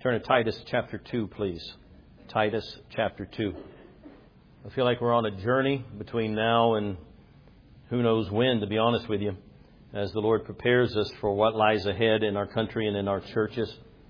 Turn to Titus chapter 2, please. Titus chapter 2. I feel like we're on a journey between now and who knows when, to be honest with you, as the Lord prepares us for what lies ahead in our country and in our churches.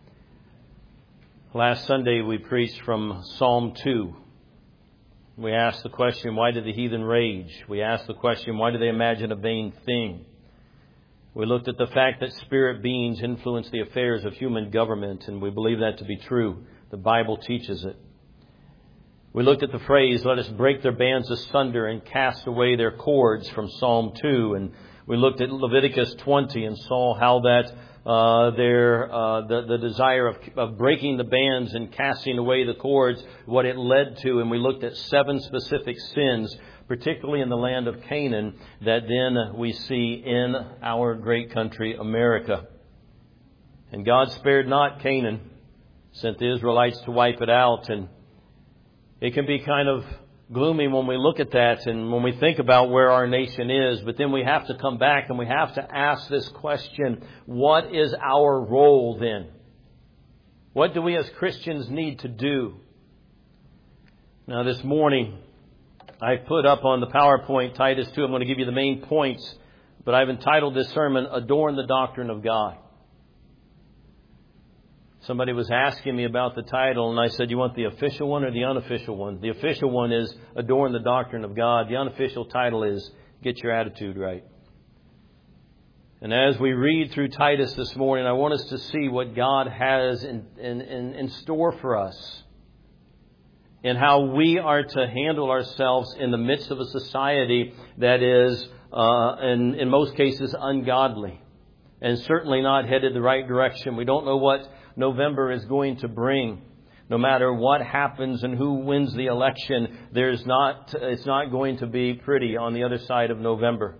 Last Sunday we preached from Psalm 2. We asked the question, why do the heathen rage? We asked the question, why do they imagine a vain thing? We looked at the fact that spirit beings influence the affairs of human government, and we believe that to be true. The Bible teaches it. We looked at the phrase, let us break their bands asunder and cast away their cords, from Psalm 2. And we looked at Leviticus 20 and saw how that the desire of breaking the bands and casting away the cords, what it led to. And we looked at 7 specific sins, particularly in the land of Canaan, that then we see in our great country, America. And God spared not Canaan, sent the Israelites to wipe it out. And it can be kind of gloomy when we look at that and when we think about where our nation is. But then we have to come back and we have to ask this question, what is our role then? What do we as Christians need to do? Now this morning, I put up on the PowerPoint Titus 2. I'm going to give you the main points, but I've entitled this sermon, Adorn the Doctrine of God. Somebody was asking me about the title, and I said, you want the official one or the unofficial one? The official one is Adorn the Doctrine of God. The unofficial title is Get Your Attitude Right. And as we read through Titus this morning, I want us to see what God has in store for us, and how we are to handle ourselves in the midst of a society that is, in most cases, ungodly and certainly not headed the right direction. We don't know what November is going to bring. No matter what happens and who wins the election, it's not going to be pretty on the other side of November.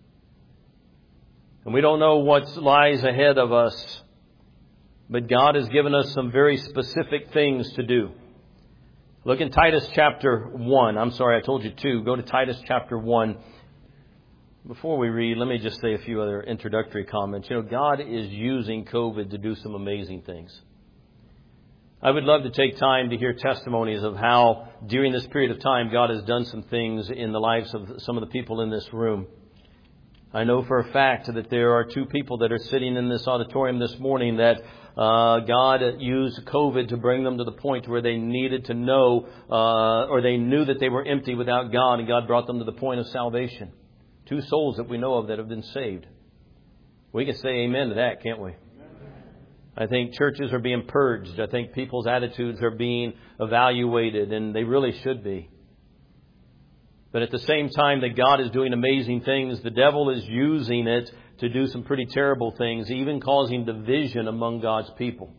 And we don't know what lies ahead of us, but God has given us some very specific things to do. Look in Titus chapter 1. I'm sorry, I told you 2. Go to Titus chapter 1. Before we read, let me just say a few other introductory comments. You know, God is using COVID to do some amazing things. I would love to take time to hear testimonies of how, during this period of time, God has done some things in the lives of some of the people in this room. I know for a fact that there are 2 people that are sitting in this auditorium this morning that God used COVID to bring them to the point where they needed to know, or they knew that they were empty without God, and God brought them to the point of salvation. 2 souls that we know of that have been saved. We can say amen to that, can't we? I think churches are being purged. I think people's attitudes are being evaluated, and they really should be. But at the same time that God is doing amazing things, the devil is using it to do some pretty terrible things, even causing division among God's people.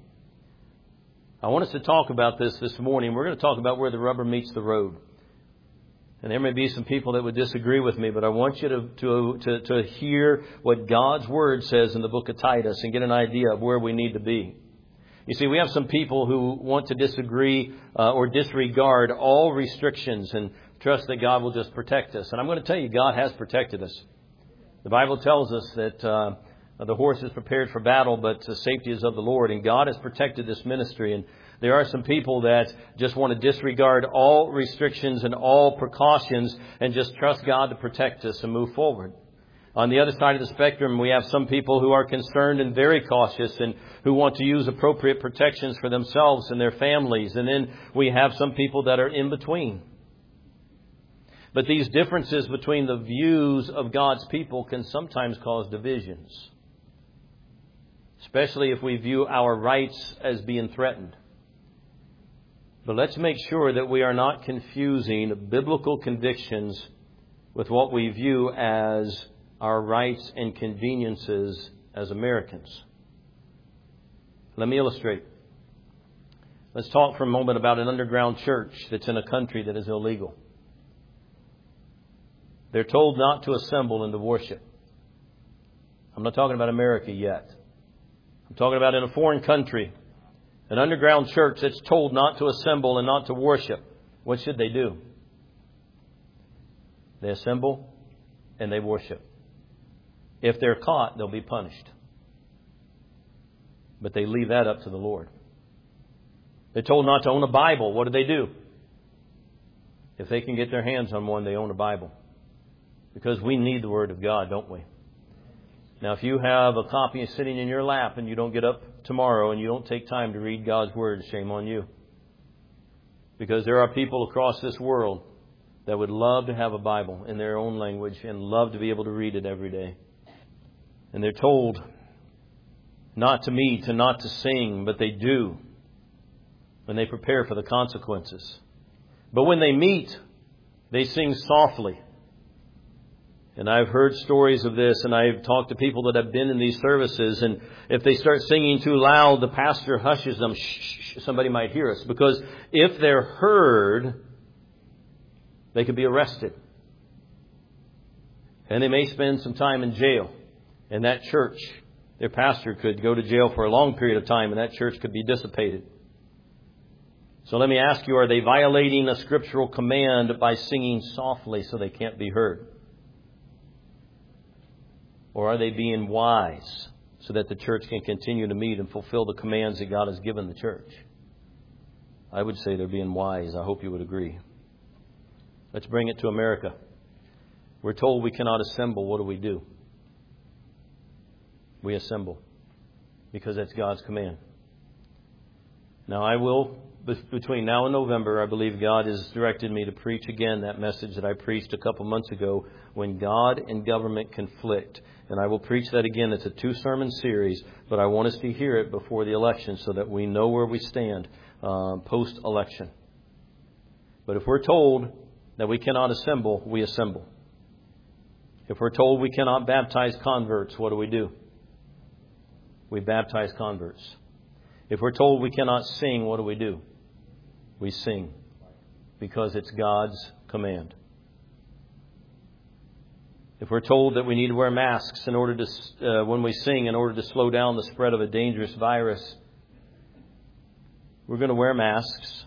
I want us to talk about this morning. We're going to talk about where the rubber meets the road. And there may be some people that would disagree with me, but I want you to hear what God's Word says in the book of Titus and get an idea of where we need to be. You see, we have some people who want to disagree or disregard all restrictions and trust that God will just protect us. And I'm going to tell you, God has protected us. The Bible tells us that the horse is prepared for battle, but the safety is of the Lord. And God has protected this ministry. And there are some people that just want to disregard all restrictions and all precautions and just trust God to protect us and move forward. On the other side of the spectrum, we have some people who are concerned and very cautious and who want to use appropriate protections for themselves and their families. And then we have some people that are in between. But these differences between the views of God's people can sometimes cause divisions, especially if we view our rights as being threatened. But let's make sure that we are not confusing biblical convictions with what we view as our rights and conveniences as Americans. Let me illustrate. Let's talk for a moment about an underground church that's in a country that is illegal. They're told not to assemble and to worship. I'm not talking about America yet. I'm talking about in a foreign country, an underground church that's told not to assemble and not to worship. What should they do? They assemble and they worship. If they're caught, they'll be punished. But they leave that up to the Lord. They're told not to own a Bible. What do? If they can get their hands on one, they own a Bible. Because we need the Word of God, don't we? Now, if you have a copy sitting in your lap and you don't get up tomorrow and you don't take time to read God's Word, shame on you. Because there are people across this world that would love to have a Bible in their own language and love to be able to read it every day. And they're told not to meet and not to sing, but they do. And they prepare for the consequences. But when they meet, they sing softly. And I've heard stories of this, and I've talked to people that have been in these services, and if they start singing too loud, the pastor hushes them. Shh, somebody might hear us. Because if they're heard, they could be arrested. And they may spend some time in jail. And that church, their pastor could go to jail for a long period of time, and that church could be dissipated. So let me ask you, are they violating a scriptural command by singing softly so they can't be heard? Or are they being wise so that the church can continue to meet and fulfill the commands that God has given the church? I would say they're being wise. I hope you would agree. Let's bring it to America. We're told we cannot assemble. What do? We assemble. Because that's God's command. Now I will, between now and November, I believe God has directed me to preach again that message that I preached a couple months ago, when God and government conflict. And I will preach that again. It's a 2-sermon series, but I want us to hear it before the election so that we know where we stand post-election. But if we're told that we cannot assemble, we assemble. If we're told we cannot baptize converts, what do? We baptize converts. If we're told we cannot sing, what do? We sing. Because it's God's command. If we're told that we need to wear masks in order to, when we sing, in order to slow down the spread of a dangerous virus, we're going to wear masks.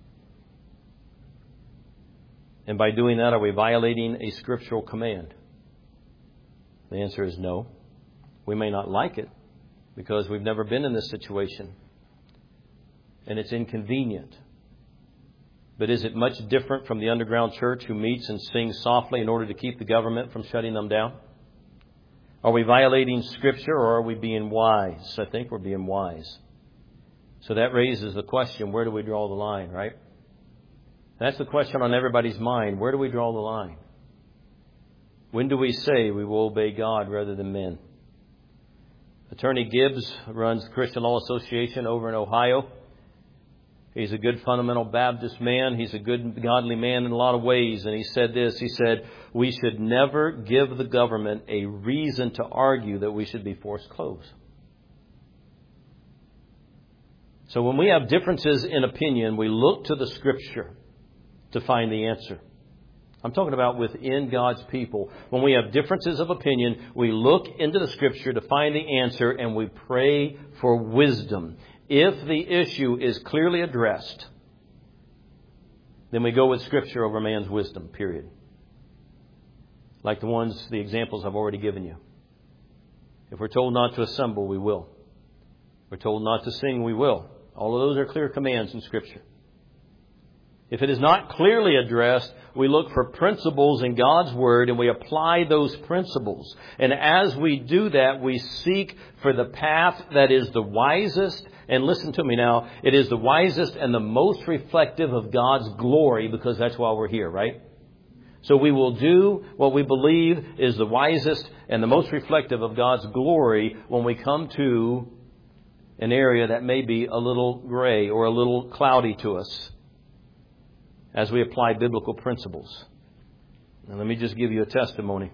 And by doing that, are we violating a scriptural command? The answer is no. We may not like it because we've never been in this situation. And it's inconvenient. But is it much different from the underground church who meets and sings softly in order to keep the government from shutting them down? Are we violating Scripture, or are we being wise? I think we're being wise. So that raises the question, where do we draw the line, right? That's the question on everybody's mind. Where do we draw the line? When do we say we will obey God rather than men? Attorney Gibbs runs the Christian Law Association over in Ohio. He's a good fundamental Baptist man. He's a good godly man in a lot of ways. And he said this. He said, we should never give the government a reason to argue that we should be forced closed. So when we have differences in opinion, we look to the Scripture to find the answer. I'm talking about within God's people. When we have differences of opinion, we look into the Scripture to find the answer, and we pray for wisdom. If the issue is clearly addressed, then we go with Scripture over man's wisdom, period. Like the examples I've already given you. If we're told not to assemble, we will. If we're told not to sing, we will. All of those are clear commands in Scripture. If it is not clearly addressed, we look for principles in God's Word and we apply those principles. And as we do that, we seek for the path that is the wisest. And listen to me now, it is the wisest and the most reflective of God's glory, because that's why we're here, right? So we will do what we believe is the wisest and the most reflective of God's glory when we come to an area that may be a little gray or a little cloudy to us, as we apply biblical principles. Now, let me just give you a testimony.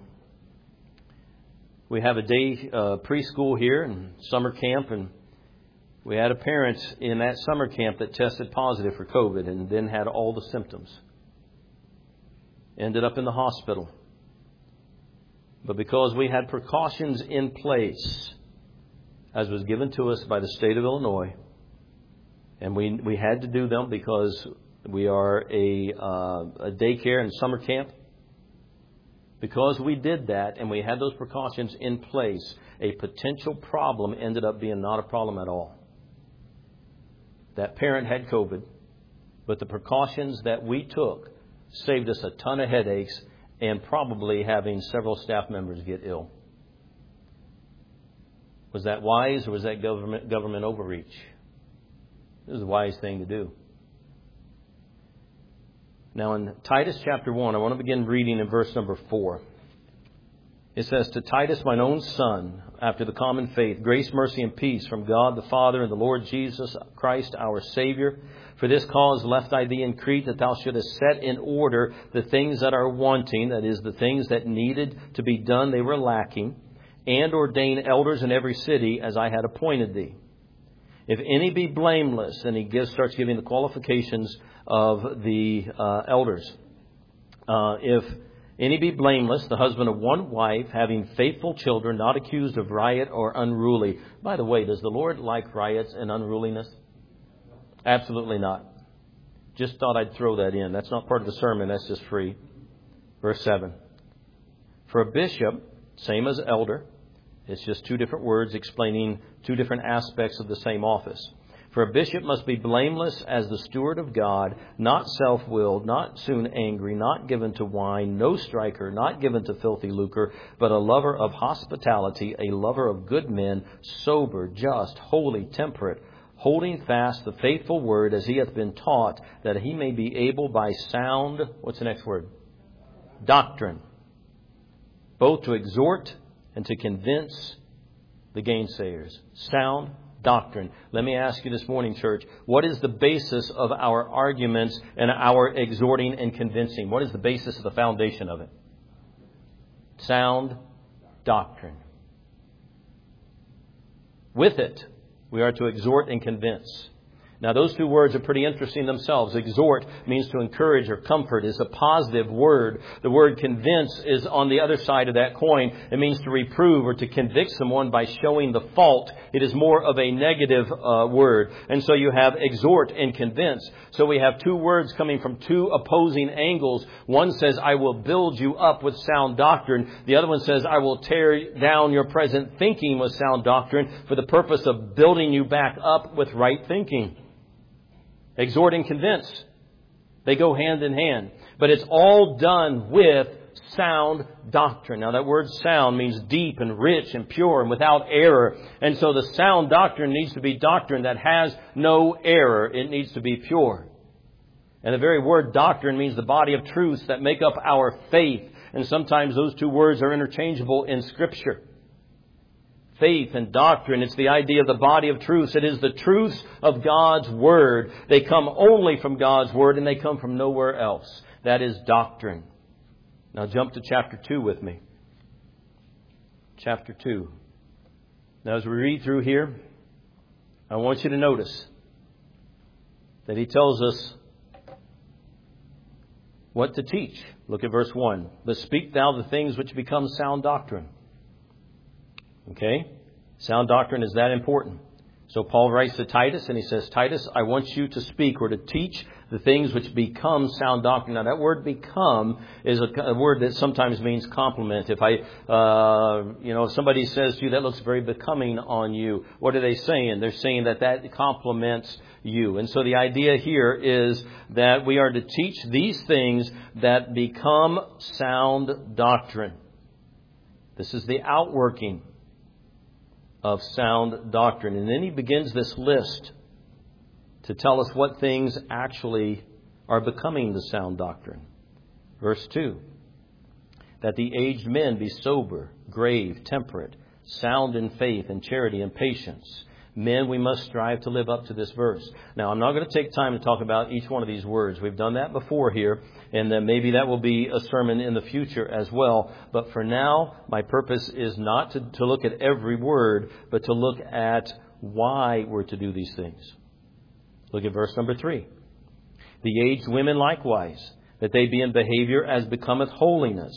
We have a day preschool here and summer camp, and we had a parent in that summer camp that tested positive for COVID and then had all the symptoms. Ended up in the hospital. But because we had precautions in place, as was given to us by the state of Illinois, and we had to do them because we are a daycare and summer camp. Because we did that and we had those precautions in place, a potential problem ended up being not a problem at all. That parent had COVID, but the precautions that we took saved us a ton of headaches and probably having several staff members get ill. Was that wise, or was that government overreach? It was a wise thing to do. Now in Titus chapter 1, I want to begin reading in verse number 4. It says, "To Titus, mine own son, after the common faith, grace, mercy, and peace from God the Father and the Lord Jesus Christ our Savior. For this cause left I thee in Crete, that thou shouldest set in order the things that are wanting," that is, the things that needed to be done, they were lacking, "and ordain elders in every city as I had appointed thee. If any be blameless," and he starts giving the qualifications of the elders. "If any be blameless, the husband of one wife, having faithful children, not accused of riot or unruly." By the way, does the Lord like riots and unruliness? Absolutely not. Just thought I'd throw that in. That's not part of the sermon. That's just free. Verse 7. "For a bishop, same as elder," it's just two different words explaining two different aspects of the same office. "For a bishop must be blameless as the steward of God, not self-willed, not soon angry, not given to wine, no striker, not given to filthy lucre, but a lover of hospitality, a lover of good men, sober, just, holy, temperate, holding fast the faithful word as he hath been taught, that he may be able by sound," what's the next word? "Doctrine, both to exhort and to convince the gainsayers." Sound doctrine. Let me ask you this morning, church, what is the basis of our arguments and our exhorting and convincing? What is the basis of the foundation of it? Sound doctrine. With it, we are to exhort and convince. Now, those two words are pretty interesting themselves. Exhort means to encourage or comfort. It's a positive word. The word convince is on the other side of that coin. It means to reprove or to convict someone by showing the fault. It is more of a negative word. And so you have exhort and convince. So we have two words coming from two opposing angles. One says, "I will build you up with sound doctrine." The other one says, "I will tear down your present thinking with sound doctrine for the purpose of building you back up with right thinking." Exhort and convince. They go hand in hand. But it's all done with sound doctrine. Now that word sound means deep and rich and pure and without error. And so the sound doctrine needs to be doctrine that has no error. It needs to be pure. And the very word doctrine means the body of truths that make up our faith. And sometimes those two words are interchangeable in Scripture. Faith and doctrine, it's the idea of the body of truths. It is the truths of God's Word. They come only from God's Word, and they come from nowhere else. That is doctrine. Now jump to chapter 2 with me. Chapter 2. Now as we read through here, I want you to notice that he tells us what to teach. Look at verse 1. "But speak thou the things which become sound doctrine." Okay? Sound doctrine is that important. So Paul writes to Titus and he says, "Titus, I want you to speak or to teach the things which become sound doctrine." Now that word "become" is a word that sometimes means compliment. If if somebody says to you, "That looks very becoming on you," what are they saying? They're saying that compliments you. And so the idea here is that we are to teach these things that become sound doctrine. This is the outworking of sound doctrine. And then he begins this list to tell us what things actually are becoming the sound doctrine. Verse 2, "That the aged men be sober, grave, temperate, sound in faith and charity and patience." Men, we must strive to live up to this verse. Now, I'm not going to take time to talk about each one of these words. We've done that before here, and then maybe that will be a sermon in the future as well. But for now, my purpose is not to look at every word, but to look at why we're to do these things. Look at verse number 3. "The aged women likewise, that they be in behavior as becometh holiness,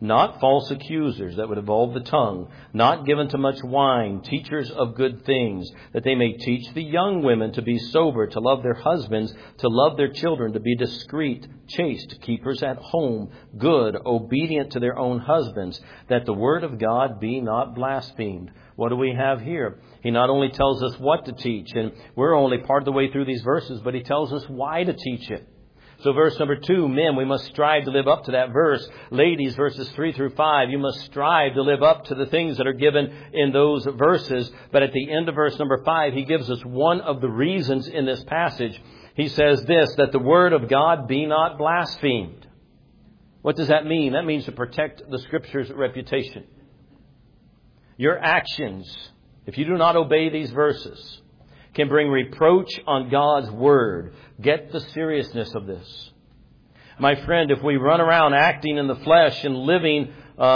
not false accusers that would involve the tongue, not given to much wine, teachers of good things, that they may teach the young women to be sober, to love their husbands, to love their children, to be discreet, chaste, keepers at home, good, obedient to their own husbands, that the word of God be not blasphemed. What do we have here? He not only tells us what to teach, and we're only part of the way through these verses, but he tells us why to teach it. So verse number 2, men, we must strive to live up to that verse. Ladies, verses 3 through 5, you must strive to live up to the things that are given in those verses. But at the end of verse number 5, he gives us one of the reasons in this passage. He says this, that the word of God be not blasphemed. What does that mean? That means to protect the Scripture's reputation. Your actions, if you do not obey these verses, can bring reproach on God's Word. Get the seriousness of this. My friend, if we run around acting in the flesh and living,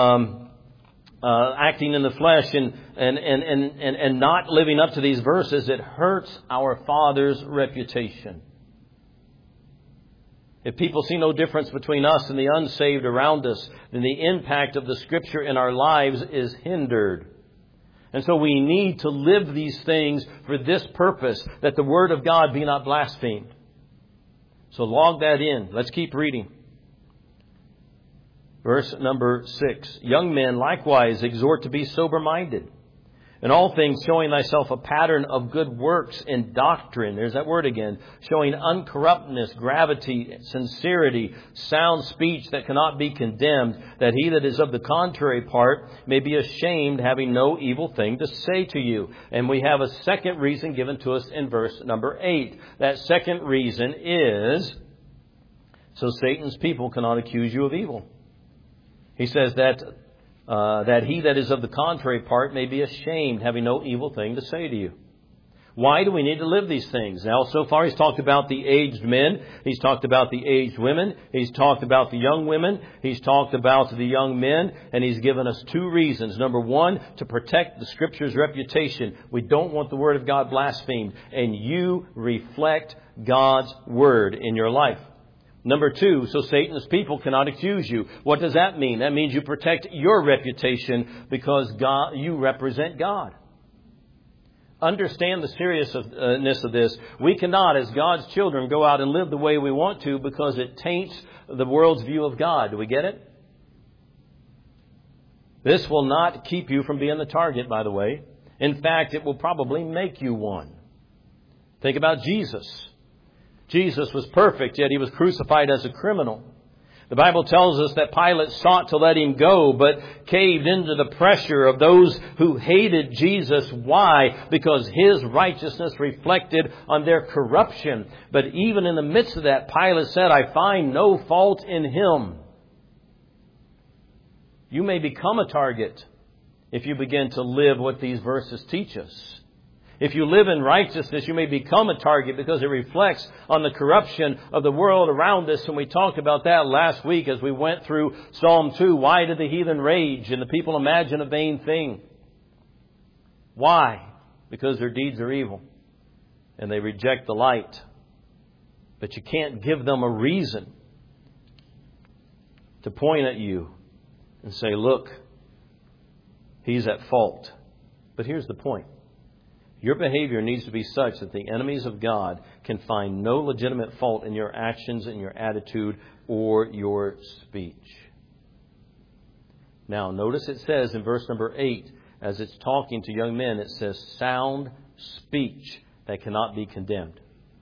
acting in the flesh and not living up to these verses, it hurts our Father's reputation. If people see no difference between us and the unsaved around us, then the impact of the Scripture in our lives is hindered. And so we need to live these things for this purpose, that the Word of God be not blasphemed. So log that in. Let's keep reading. Verse number 6. Young men likewise exhort to be sober-minded. In all things showing thyself a pattern of good works in doctrine. There's that word again. Showing uncorruptness, gravity, sincerity, sound speech that cannot be condemned, that he that is of the contrary part may be ashamed, having no evil thing to say to you. And we have a second reason given to us in verse number 8. That second reason is so Satan's people cannot accuse you of evil. He says that he that is of the contrary part may be ashamed, having no evil thing to say to you. Why do we need to live these things? Now, so far he's talked about the aged men. He's talked about the aged women. He's talked about the young women. He's talked about the young men. And he's given us two reasons. Number one, to protect the Scripture's reputation. We don't want the Word of God blasphemed. And you reflect God's Word in your life. Number two, so Satan's people cannot accuse you. What does that mean? That means you protect your reputation because you represent God. Understand the seriousness of this. We cannot, as God's children, go out and live the way we want to because it taints the world's view of God. Do we get it? This will not keep you from being the target, by the way. In fact, it will probably make you one. Think about Jesus. Jesus was perfect, yet he was crucified as a criminal. The Bible tells us that Pilate sought to let him go, but caved into the pressure of those who hated Jesus. Why? Because his righteousness reflected on their corruption. But even in the midst of that, Pilate said, I find no fault in him. You may become a target if you begin to live what these verses teach us. If you live in righteousness, you may become a target because it reflects on the corruption of the world around us. And we talked about that last week as we went through Psalm 2. Why do the heathen rage and the people imagine a vain thing? Why? Because their deeds are evil and they reject the light. But you can't give them a reason to point at you and say, look, he's at fault. But here's the point. Your behavior needs to be such that the enemies of God can find no legitimate fault in your actions, in your attitude, or your speech. Now, notice it says in verse number 8, as it's talking to young men, it says, sound speech that cannot be condemned.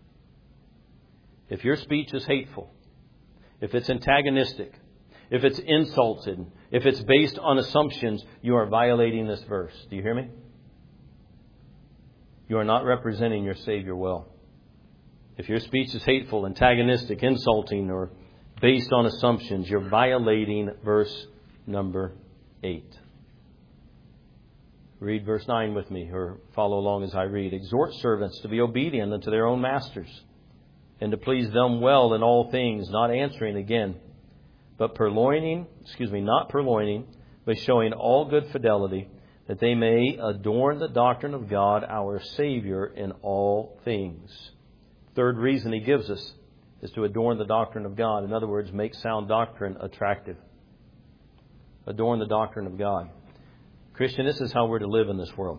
If your speech is hateful, if it's antagonistic, if it's insulted, if it's based on assumptions, you are violating this verse. Do you hear me? You are not representing your Savior well. If your speech is hateful, antagonistic, insulting, or based on assumptions, you're violating verse number 8. Read verse 9 with me, or follow along as I read. Exhort servants to be obedient unto their own masters, and to please them well in all things, not answering again, but not purloining, but showing all good fidelity, that they may adorn the doctrine of God our Savior in all things. Third reason he gives us is to adorn the doctrine of God. In other words, make sound doctrine attractive. Adorn the doctrine of God. Christian, this is how we're to live in this world.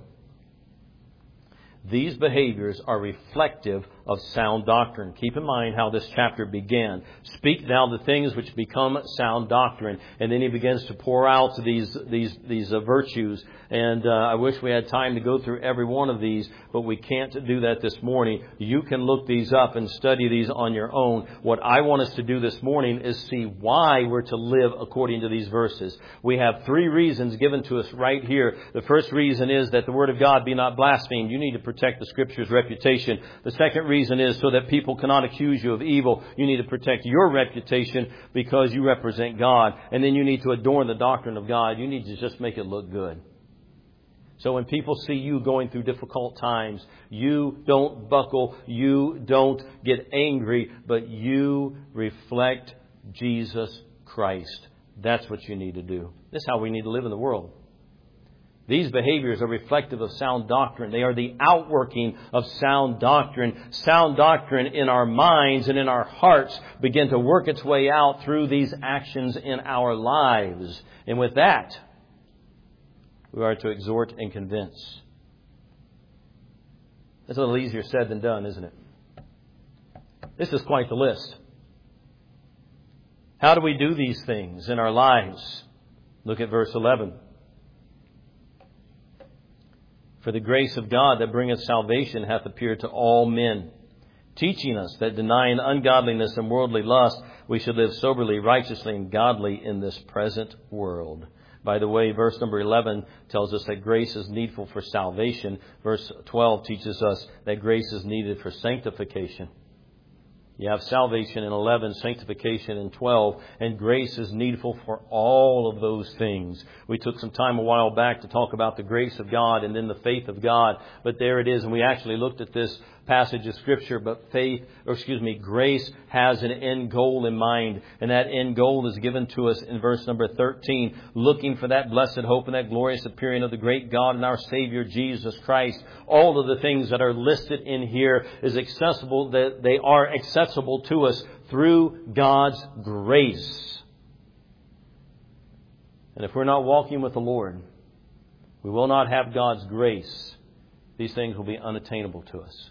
These behaviors are reflective of sound doctrine. Keep in mind how this chapter began. Speak now the things which become sound doctrine. And then he begins to pour out these virtues. And I wish we had time to go through every one of these, but we can't do that this morning. You can look these up and study these on your own. What I want us to do this morning is see why we're to live according to these verses. We have 3 reasons given to us right here. The first reason is that the Word of God be not blasphemed. You need to protect the Scripture's reputation. The second reason is so that people cannot accuse you of evil. You need to protect your reputation because you represent God. And then you need to adorn the doctrine of God. You need to just make it look good. So when people see you going through difficult times, you don't buckle, you don't get angry, but you reflect Jesus Christ. That's what you need to do. This is how we need to live in the world. These behaviors are reflective of sound doctrine. They are the outworking of sound doctrine. Sound doctrine in our minds and in our hearts begin to work its way out through these actions in our lives. And with that, we are to exhort and convince. That's a little easier said than done, isn't it? This is quite the list. How do we do these things in our lives? Look at verse 11. For the grace of God that bringeth salvation hath appeared to all men, teaching us that denying ungodliness and worldly lust, we should live soberly, righteously, and godly in this present world. By the way, verse number 11 tells us that grace is needful for salvation. Verse 12 teaches us that grace is needed for sanctification. You have salvation in 11, sanctification in 12, and grace is needful for all of those things. We took some time a while back to talk about the grace of God and then the faith of God, but there it is, and we actually looked at this passage of Scripture, but grace has an end goal in mind, and that end goal is given to us in verse number 13, looking for that blessed hope and that glorious appearing of the great God and our Savior Jesus Christ. All of the things that are listed in here is accessible, that they are accessible to us through God's grace. And if we're not walking with the Lord, we will not have God's grace. These things will be unattainable to us.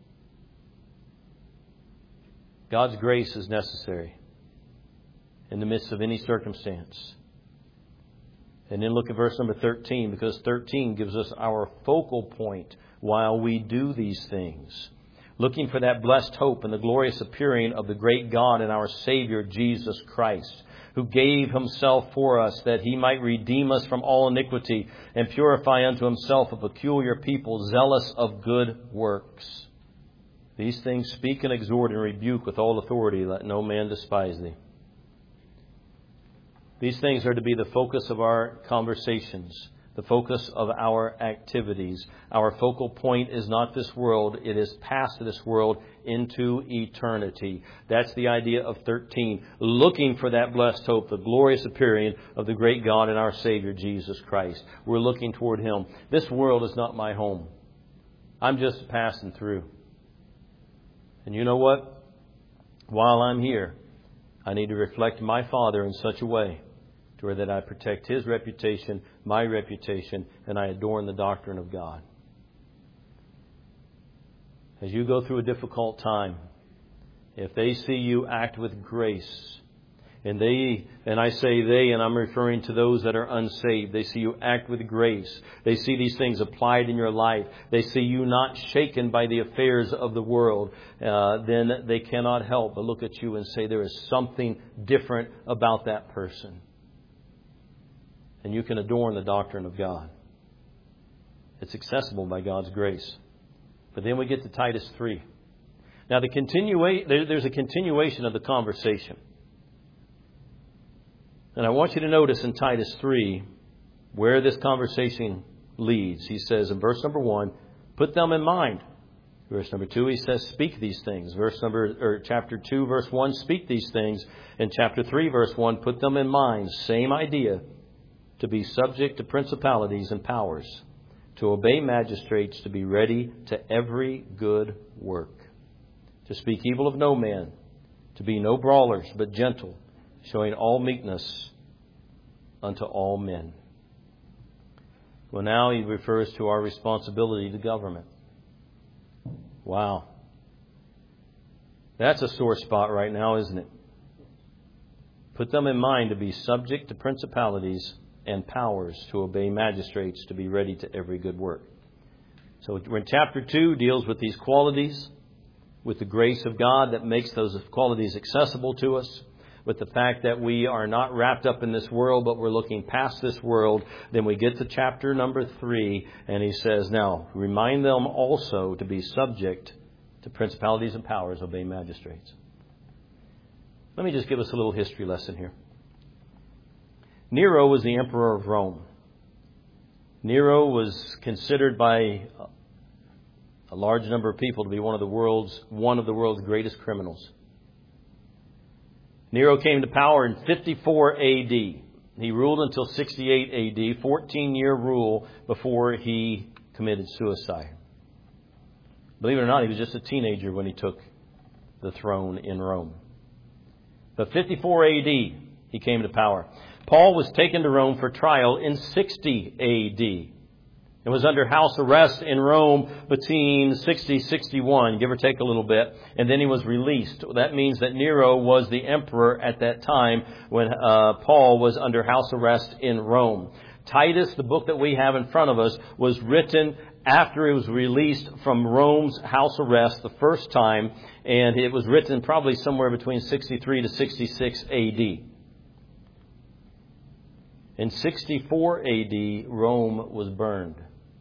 God's grace is necessary in the midst of any circumstance. And then look at verse number 13, because 13 gives us our focal point while we do these things. Looking for that blessed hope and the glorious appearing of the great God and our Savior Jesus Christ, who gave Himself for us that He might redeem us from all iniquity and purify unto Himself a peculiar people zealous of good works. These things speak and exhort and rebuke with all authority. Let no man despise thee. These things are to be the focus of our conversations, the focus of our activities. Our focal point is not this world. It is past this world into eternity. That's the idea of 13. Looking for that blessed hope, the glorious appearing of the great God and our Savior Jesus Christ. We're looking toward Him. This world is not my home. I'm just passing through. And you know what? While I'm here, I need to reflect my Father in such a way to where that I protect His reputation, my reputation, and I adorn the doctrine of God. As you go through a difficult time, if they see you act with grace, and I say they, and I'm referring to those that are unsaved. They see you act with grace. They see these things applied in your life. They see you not shaken by the affairs of the world. Then they cannot help but look at you and say there is something different about that person. And you can adorn the doctrine of God. It's accessible by God's grace. But then we get to Titus 3. Now there's a continuation of the conversation. And I want you to notice in Titus 3 where this conversation leads. He says in verse number 1, put them in mind. Verse number 2, he says, speak these things. Chapter 2, verse 1, speak these things. In chapter 3, verse 1, put them in mind. Same idea. To be subject to principalities and powers. To obey magistrates. To be ready to every good work. To speak evil of no man. To be no brawlers, but gentle, showing all meekness unto all men. Well, now he refers to our responsibility to government. Wow. That's a sore spot right now, isn't it? Put them in mind to be subject to principalities and powers, to obey magistrates, to be ready to every good work. So when chapter 2 deals with these qualities, with the grace of God that makes those qualities accessible to us, with the fact that we are not wrapped up in this world, but we're looking past this world, then we get to chapter number 3, and he says, now, remind them also to be subject to principalities and powers, obey magistrates. Let me just give us a little history lesson here. Nero was the emperor of Rome. Nero was considered by a large number of people to be one of the world's greatest criminals. Nero came to power in 54 A.D. He ruled until 68 A.D., 14-year rule before he committed suicide. Believe it or not, he was just a teenager when he took the throne in Rome. But 54 A.D., he came to power. Paul was taken to Rome for trial in 60 A.D. and was under house arrest in Rome between 60 and 61, give or take a little bit, and then he was released. That means that Nero was the emperor at that time when Paul was under house arrest in Rome. Titus, the book that we have in front of us, was written after he was released from Rome's house arrest the first time, and it was written probably somewhere between 63 to 66 A.D. In 64 A.D., Rome was burned.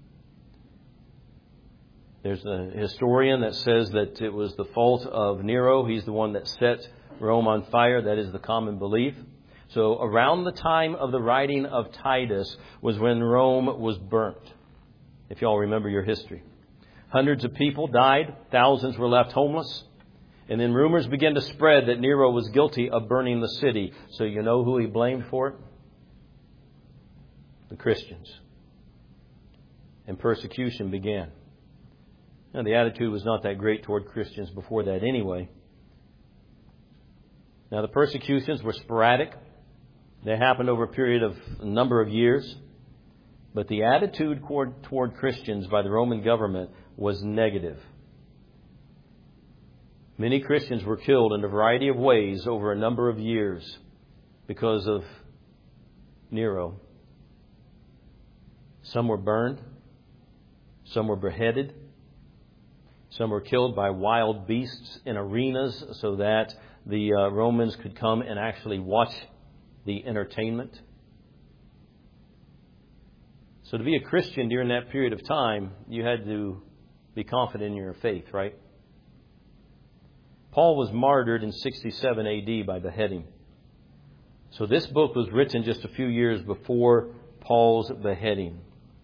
There's a historian that says that it was the fault of Nero. He's the one that set Rome on fire. That is the common belief. So around the time of the writing of Titus was when Rome was burnt, if you all remember your history. Hundreds of people died. Thousands were left homeless. And then rumors began to spread that Nero was guilty of burning the city. So you know who he blamed for it? The Christians. And persecution began. Now, the attitude was not that great toward Christians before that anyway. Now, the persecutions were sporadic. They happened over a number of years. But the attitude toward Christians by the Roman government was negative. Many Christians were killed in a variety of ways over a number of years because of Nero. Some were burned. Some were beheaded. Some were killed by wild beasts in arenas so that the Romans could come and actually watch the entertainment. So to be a Christian during that period of time, you had to be confident in your faith, right? Paul was martyred in 67 A.D. by beheading. So this book was written just a few years before Paul's beheading.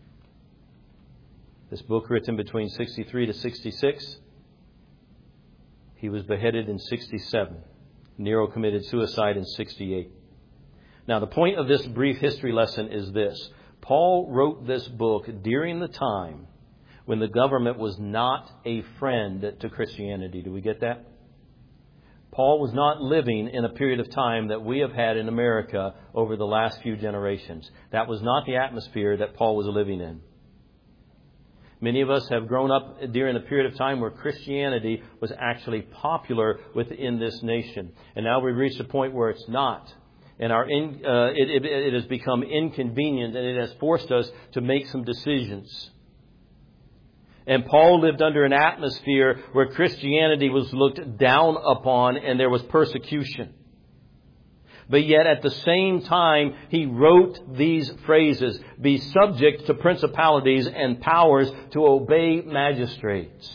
This book written between 63 to 66. He was beheaded in 67. Nero committed suicide in 68. Now, the point of this brief history lesson is this. Paul wrote this book during the time when the government was not a friend to Christianity. Do we get that? Paul was not living in a period of time that we have had in America over the last few generations. That was not the atmosphere that Paul was living in. Many of us have grown up during a period of time where Christianity was actually popular within this nation. And now we've reached a point where it's not. And it has become inconvenient, and it has forced us to make some decisions. And Paul lived under an atmosphere where Christianity was looked down upon and there was persecution. But yet at the same time, he wrote these phrases: be subject to principalities and powers, to obey magistrates.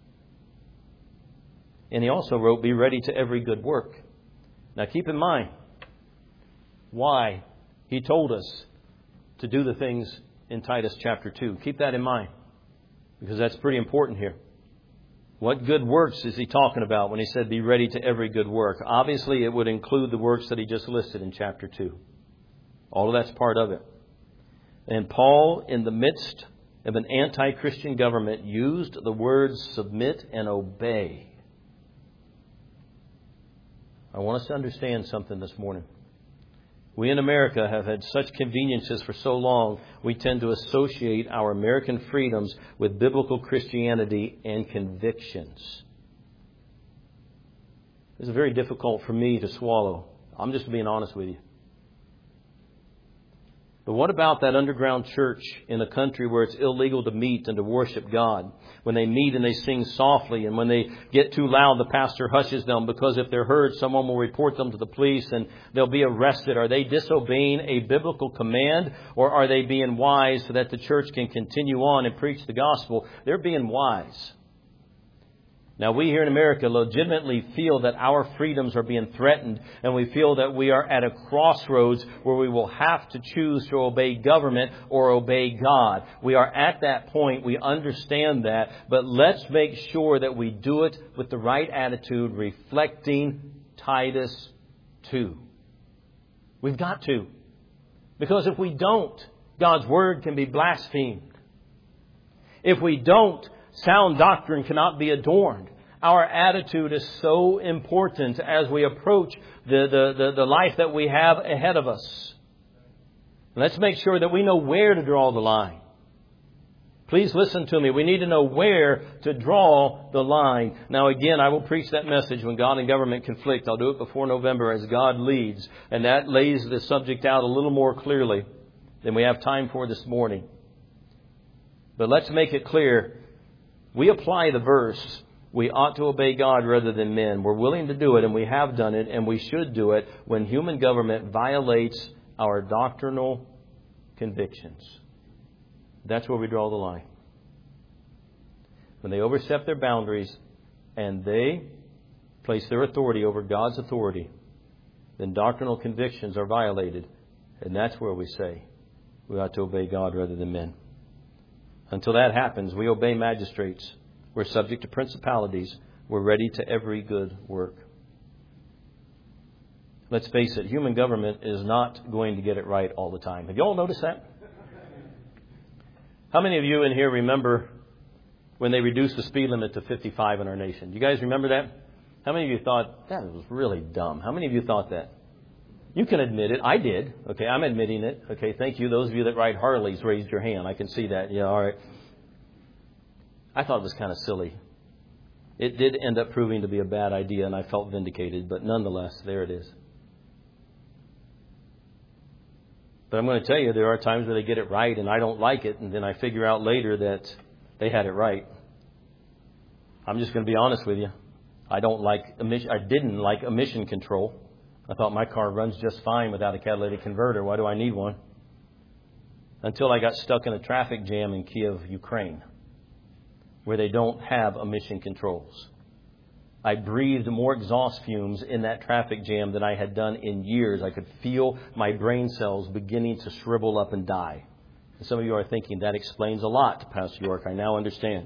And he also wrote, be ready to every good work. Now keep in mind why he told us to do the things in Titus chapter 2. Keep that in mind, because that's pretty important here. What good works is he talking about when he said be ready to every good work? Obviously, it would include the works that he just listed in chapter 2. All of that's part of it. And Paul, in the midst of an anti-Christian government, used the words submit and obey. I want us to understand something this morning. We in America have had such conveniences for so long, we tend to associate our American freedoms with biblical Christianity and convictions. This is very difficult for me to swallow. I'm just being honest with you. But what about that underground church in a country where it's illegal to meet and to worship God? When they meet and they sing softly, and when they get too loud, the pastor hushes them, because if they're heard, someone will report them to the police and they'll be arrested. Are they disobeying a biblical command, or are they being wise so that the church can continue on and preach the gospel? They're being wise. Now, we here in America legitimately feel that our freedoms are being threatened, and we feel that we are at a crossroads where we will have to choose to obey government or obey God. We are at that point. We understand that. But let's make sure that we do it with the right attitude, reflecting Titus 2. We've got to. Because if we don't, God's Word can be blasphemed. If we don't, sound doctrine cannot be adorned. Our attitude is so important as we approach the life that we have ahead of us. Let's make sure that we know where to draw the line. Please listen to me. We need to know where to draw the line. Now again, I will preach that message when God and government conflict. I'll do it before November as God leads. And that lays the subject out a little more clearly than we have time for this morning. But let's make it clear. We apply the verse, we ought to obey God rather than men. We're willing to do it, and we have done it, and we should do it when human government violates our doctrinal convictions. That's where we draw the line. When they overstep their boundaries and they place their authority over God's authority, then doctrinal convictions are violated, and that's where we say we ought to obey God rather than men. Until that happens, we obey magistrates. We're subject to principalities. We're ready to every good work. Let's face it, human government is not going to get it right all the time. Have you all noticed that? How many of you in here remember when they reduced the speed limit to 55 in our nation? Do you guys remember that? How many of you thought, that was really dumb? How many of you thought that? You can admit it. I did. Okay, I'm admitting it. Okay, thank you. Those of you that ride Harleys raised your hand. I can see that. Yeah, all right. I thought it was kind of silly. It did end up proving to be a bad idea, and I felt vindicated. But nonetheless, there it is. But I'm going to tell you, there are times where they get it right, and I don't like it, and then I figure out later that they had it right. I'm just going to be honest with you. I didn't like emission control. I thought my car runs just fine without a catalytic converter. Why do I need one? Until I got stuck in a traffic jam in Kiev, Ukraine, where they don't have emission controls. I breathed more exhaust fumes in that traffic jam than I had done in years. I could feel my brain cells beginning to shrivel up and die. And some of you are thinking, that explains a lot, Pastor York. I now understand.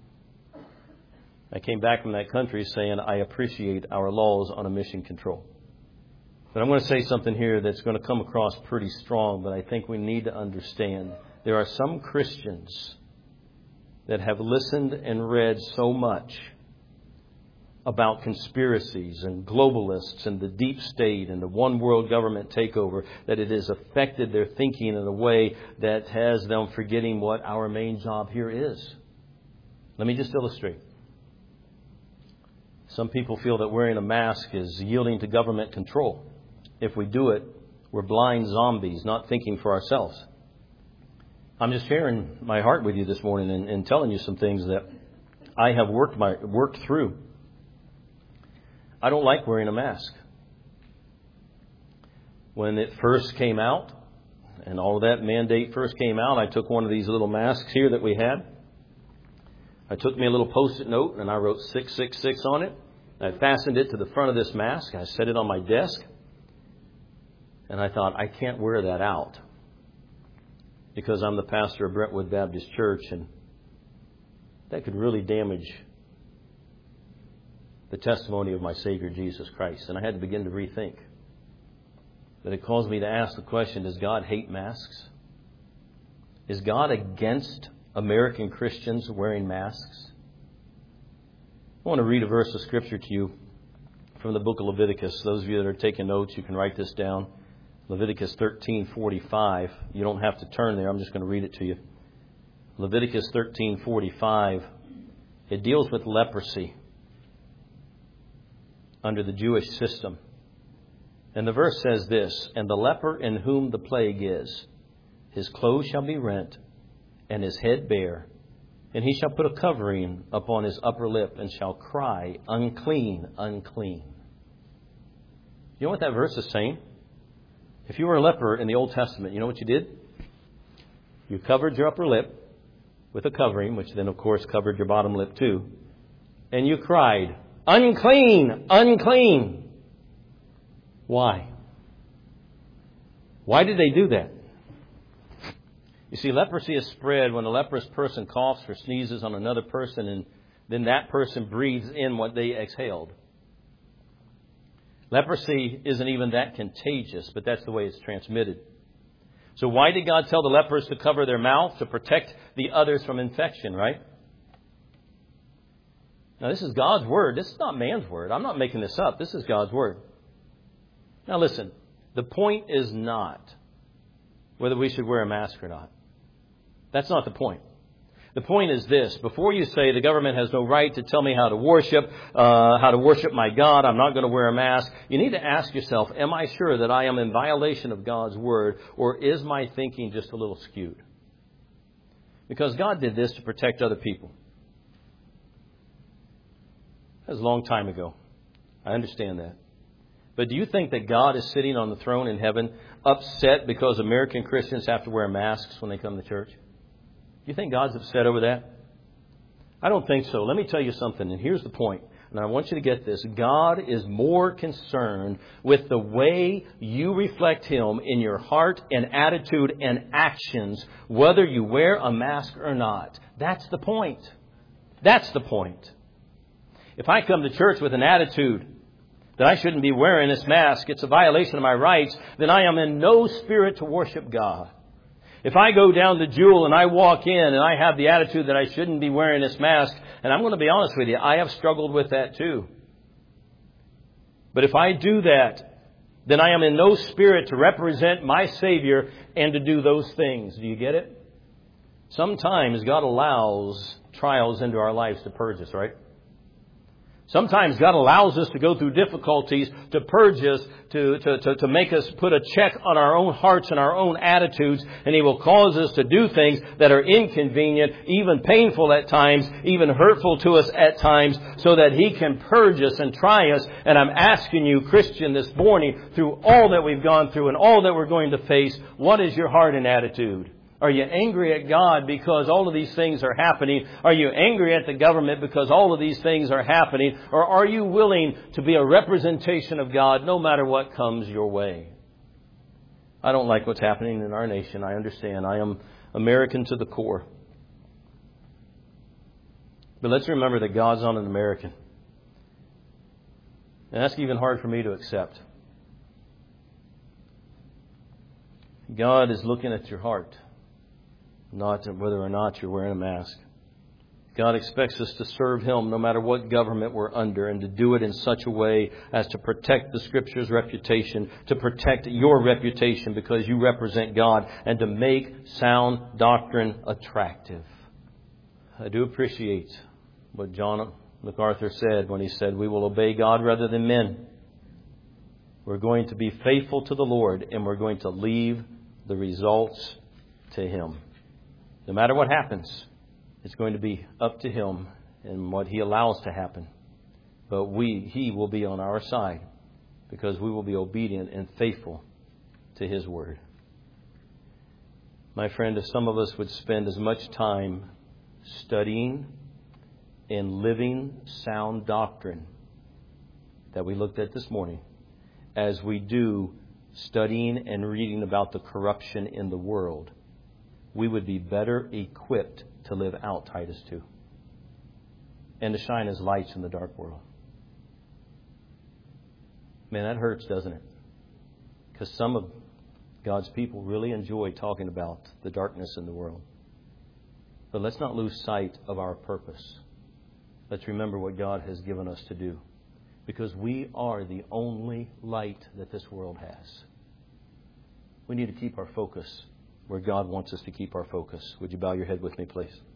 I came back from that country saying, I appreciate our laws on emission control. But I'm going to say something here that's going to come across pretty strong, but I think we need to understand. There are some Christians that have listened and read so much about conspiracies and globalists and the deep state and the one world government takeover that it has affected their thinking in a way that has them forgetting what our main job here is. Let me just illustrate. Some people feel that wearing a mask is yielding to government control. If we do it, we're blind zombies, not thinking for ourselves. I'm just sharing my heart with you this morning and telling you some things that I have worked through. I don't like wearing a mask. When it first came out, and all of that mandate first came out, I took one of these little masks here that we had. I took me a little Post-it note and I wrote 666 on it. I fastened it to the front of this mask. I set it on my desk. And I thought, I can't wear that out because I'm the pastor of Brentwood Baptist Church, and that could really damage the testimony of my Savior, Jesus Christ. And I had to begin to rethink. But it caused me to ask the question, does God hate masks? Is God against American Christians wearing masks? I want to read a verse of Scripture to you from the book of Leviticus. Those of you that are taking notes, you can write this down. Leviticus 13:45. You don't have to turn there. I'm just going to read it to you. Leviticus 13:45. It deals with leprosy under the Jewish system. And the verse says this, "And the leper in whom the plague is, his clothes shall be rent, and his head bare, and he shall put a covering upon his upper lip, and shall cry, unclean, unclean." You know what that verse is saying? If you were a leper in the Old Testament, you know what you did? You covered your upper lip with a covering, which then, of course, covered your bottom lip too. And you cried, "Unclean, unclean." Why? Why did they do that? You see, leprosy is spread when a leprous person coughs or sneezes on another person, and then that person breathes in what they exhaled. Leprosy isn't even that contagious, but that's the way it's transmitted. So why did God tell the lepers to cover their mouth? To protect the others from infection, right? Now, this is God's Word. This is not man's word. I'm not making this up. This is God's Word. Now, listen. The point is not whether we should wear a mask or not. That's not the point. The point is this. Before you say the government has no right to tell me how to worship my God, I'm not going to wear a mask, you need to ask yourself, am I sure that I am in violation of God's Word, or is my thinking just a little skewed? Because God did this to protect other people. That was a long time ago. I understand that. But do you think that God is sitting on the throne in heaven upset because American Christians have to wear masks when they come to church? You think God's upset over that? I don't think so. Let me tell you something, and here's the point. And I want you to get this. God is more concerned with the way you reflect Him in your heart and attitude and actions, whether you wear a mask or not. That's the point. That's the point. If I come to church with an attitude that I shouldn't be wearing this mask, it's a violation of my rights, then I am in no spirit to worship God. If I go down to Jewel and I walk in and I have the attitude that I shouldn't be wearing this mask, and I'm going to be honest with you, I have struggled with that too. But if I do that, then I am in no spirit to represent my Savior and to do those things. Do you get it? Sometimes God allows trials into our lives to purge us, right? Sometimes God allows us to go through difficulties to purge us, to make us put a check on our own hearts and our own attitudes. And He will cause us to do things that are inconvenient, even painful at times, even hurtful to us at times, so that He can purge us and try us. And I'm asking you, Christian, this morning, through all that we've gone through and all that we're going to face, what is your heart and attitude? Are you angry at God because all of these things are happening? Are you angry at the government because all of these things are happening? Or are you willing to be a representation of God no matter what comes your way? I don't like what's happening in our nation. I understand. I am American to the core. But let's remember that God's not an American. And that's even hard for me to accept. God is looking at your heart. Not whether or not you're wearing a mask. God expects us to serve Him no matter what government we're under, and to do it in such a way as to protect the Scripture's reputation, to protect your reputation because you represent God, and to make sound doctrine attractive. I do appreciate what John MacArthur said when he said, "We will obey God rather than men. We're going to be faithful to the Lord, and we're going to leave the results to Him." No matter what happens, it's going to be up to Him and what He allows to happen. But He will be on our side because we will be obedient and faithful to His Word. My friend, if some of us would spend as much time studying and living sound doctrine that we looked at this morning as we do studying and reading about the corruption in the world, we would be better equipped to live out Titus 2 and to shine as lights in the dark world. Man, that hurts, doesn't it? Because some of God's people really enjoy talking about the darkness in the world. But let's not lose sight of our purpose. Let's remember what God has given us to do. Because we are the only light that this world has. We need to keep our focus where God wants us to keep our focus. Would you bow your head with me, please?